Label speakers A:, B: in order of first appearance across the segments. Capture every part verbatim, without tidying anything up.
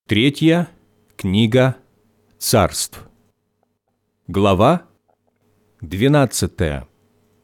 A: Третья книга Царств. Глава двенадцатая.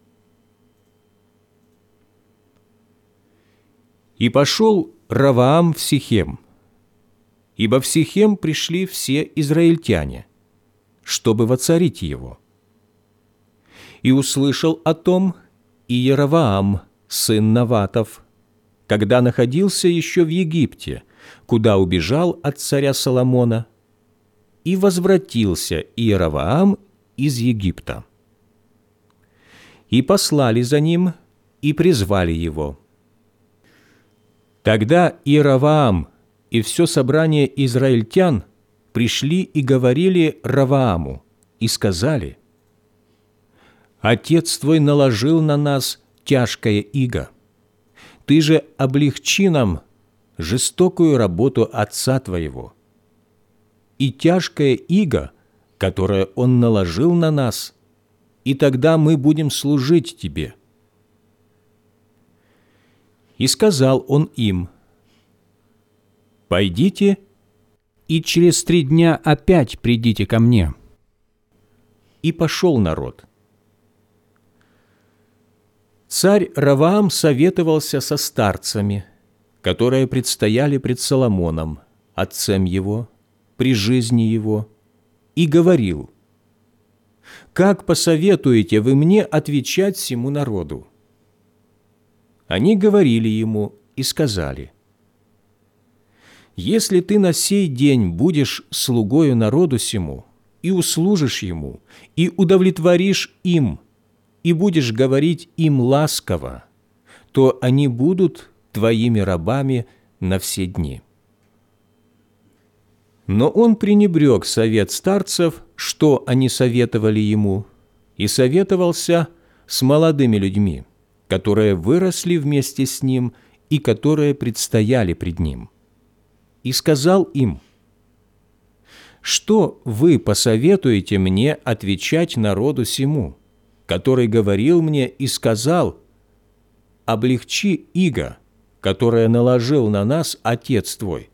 A: «И пошел Раваам в Сихем, ибо в Сихем пришли все израильтяне, чтобы воцарить его. И услышал о том Иераваам, сын Наватов, когда находился еще в Египте, куда убежал от царя Соломона, и возвратился Иераваам из Египта. И послали за ним, и призвали его. Тогда Иераваам и все собрание израильтян пришли и говорили Равааму, и сказали: «Отец твой наложил на нас тяжкое иго. Ты же облегчи нам жестокую работу отца твоего. И тяжкое иго, которое он наложил на нас, и тогда мы будем служить тебе». И сказал он им: «Пойдите, и через три дня опять придите ко мне». И пошел народ. Царь Раваам советовался со старцами, которые предстояли пред Соломоном, отцем его, при жизни его, и говорил: «Как посоветуете вы мне отвечать всему народу?» Они говорили ему и сказали: «Если ты на сей день будешь слугою народу сему, и услужишь ему, и удовлетворишь им, и будешь говорить им ласково, то они будут твоими рабами на все дни». Но он пренебрег совет старцев, что они советовали ему, и советовался с молодыми людьми, которые выросли вместе с ним и которые предстояли пред ним. И сказал им: «Что вы посоветуете мне отвечать народу сему, который говорил мне и сказал: облегчи иго, которое наложил на нас отец твой?»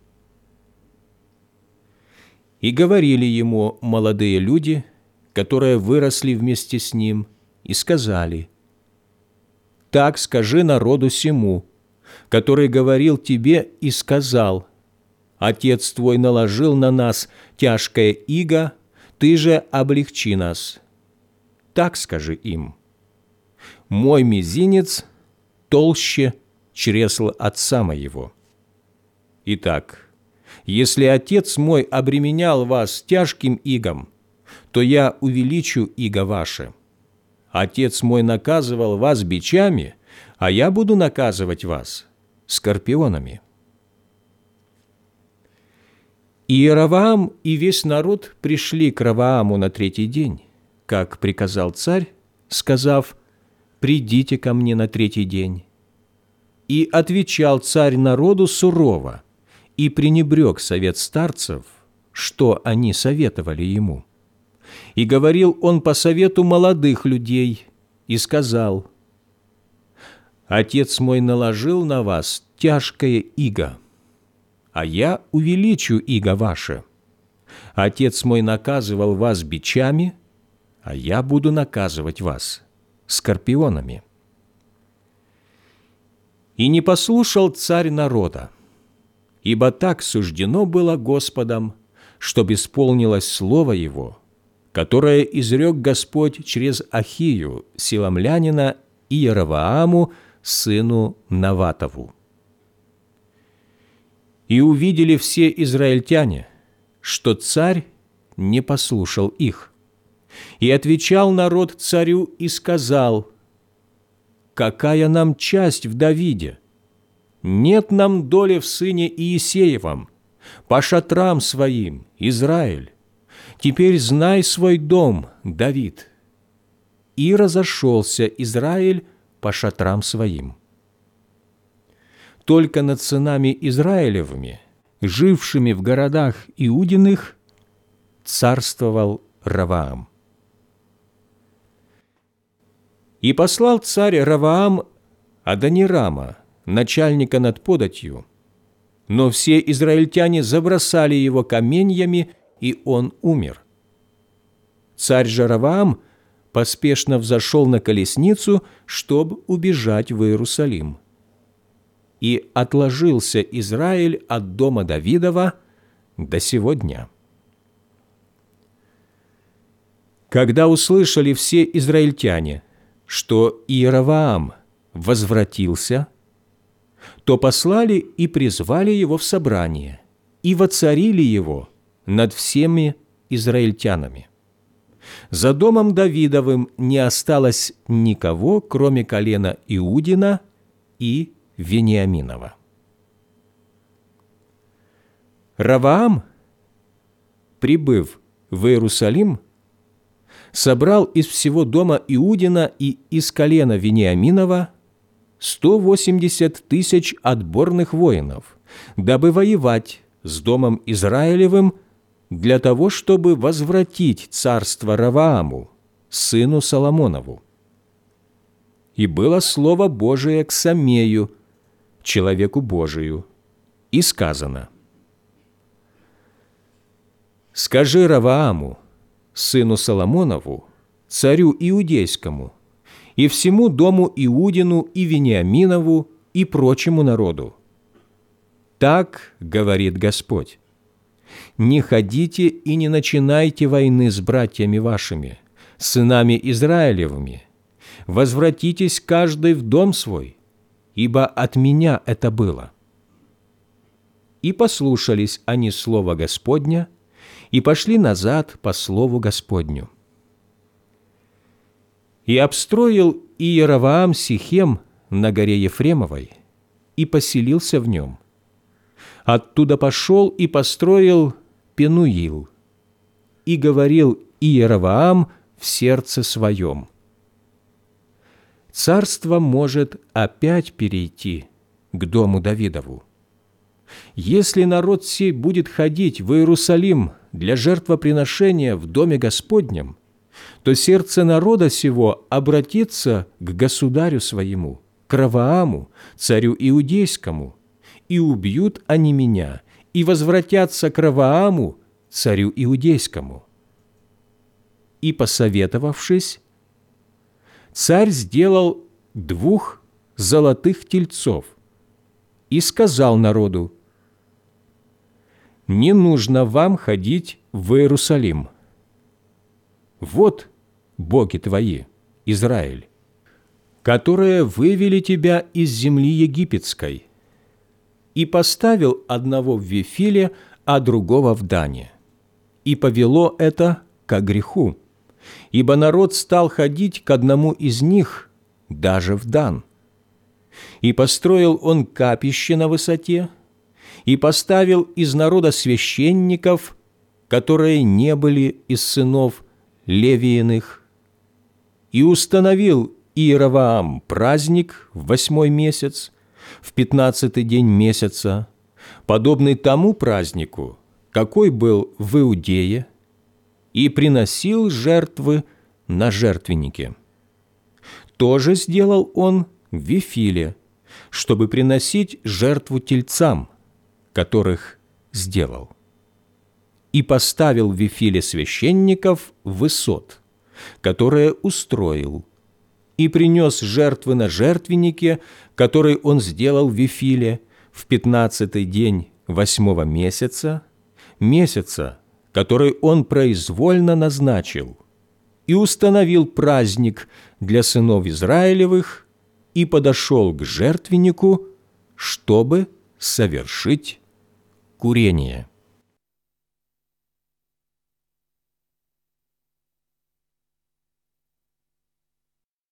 A: И говорили ему молодые люди, которые выросли вместе с ним, и сказали: «Так скажи народу сему, который говорил тебе и сказал: отец твой наложил на нас тяжкое иго, ты же облегчи нас. Так скажи им: мой мизинец толще чресла отца моего. Итак, если отец мой обременял вас тяжким игом, то я увеличу иго ваше. Отец мой наказывал вас бичами, а я буду наказывать вас скорпионами». Иераваам и весь народ пришли к Равааму на третий день, как приказал царь, сказав: «Придите ко мне на третий день». И отвечал царь народу сурово, и пренебрег совет старцев, что они советовали ему. И говорил он по совету молодых людей, и сказал: «Отец мой наложил на вас тяжкое иго, а я увеличу иго ваше. Отец мой наказывал вас бичами, а я буду наказывать вас скорпионами». И не послушал царь народа, ибо так суждено было Господом, чтоб исполнилось слово Его, которое изрек Господь через Ахию, силамлянина, и Иеравааму, сыну Наватову. И увидели все израильтяне, что царь не послушал их. И отвечал народ царю и сказал: «Какая нам часть в Давиде? Нет нам доли в сыне Иисеевом, по шатрам своим, Израиль. Теперь знай свой дом, Давид». И разошелся Израиль по шатрам своим. Только над сынами Израилевыми, жившими в городах Иудиных, царствовал Раваам. И послал царь Раваам Адонирама, начальника над податью, но все израильтяне забросали его каменьями, и он умер. Царь же Раваам поспешно взошел на колесницу, чтобы убежать в Иерусалим. И отложился Израиль от дома Давидова до сего дня. Когда услышали все израильтяне, что Иераваам возвратился, то послали и призвали его в собрание, и воцарили его над всеми израильтянами. За домом Давидовым не осталось никого, кроме колена Иудина и Вениаминова. Раваам, прибыв в Иерусалим, собрал из всего дома Иудина и из колена Вениаминова сто восемьдесят тысяч отборных воинов, дабы воевать с домом Израилевым для того, чтобы возвратить царство Равааму, сыну Соломонову. И было слово Божие к Самею, человеку Божию, и сказано: «Скажи Равааму, сыну Соломонову, царю Иудейскому, и всему дому Иудину и Вениаминову и прочему народу: так говорит Господь: не ходите и не начинайте войны с братьями вашими, сынами Израилевыми. Возвратитесь каждый в дом свой, ибо от меня это было». И послушались они слова Господня, и пошли назад по слову Господню. И обстроил Иераваам Сихем на горе Ефремовой, и поселился в нем. Оттуда пошел и построил Пенуил, и говорил Иераваам в сердце своем: «Царство может опять перейти к дому Давидову. Если народ сей будет ходить в Иерусалим для жертвоприношения в доме Господнем, то сердце народа сего обратится к государю своему, к Равааму, царю Иудейскому, и убьют они меня, и возвратятся к Равааму, царю Иудейскому». И, посоветовавшись, царь сделал двух золотых тельцов и сказал народу: «Не нужно вам ходить в Иерусалим. Вот боги твои, Израиль, которые вывели тебя из земли египетской». И поставил одного в Вифиле, а другого в Дане. И повело это ко греху, ибо народ стал ходить к одному из них, даже в Дан. И построил он капище на высоте, и поставил из народа священников, которые не были из сынов Левииных, и установил Иераваам праздник в восьмой месяц, в пятнадцатый день месяца, подобный тому празднику, какой был в Иудее, и приносил жертвы на жертвеннике. То же сделал он в Вифиле, чтобы приносить жертву тельцам, которых сделал. И поставил в Вифиле священников высот, которые устроил, и принес жертвы на жертвеннике, который он сделал в Вифиле, в пятнадцатый день восьмого месяца, месяца, который он произвольно назначил, и установил праздник для сынов Израилевых, и подошел к жертвеннику, чтобы совершить курение.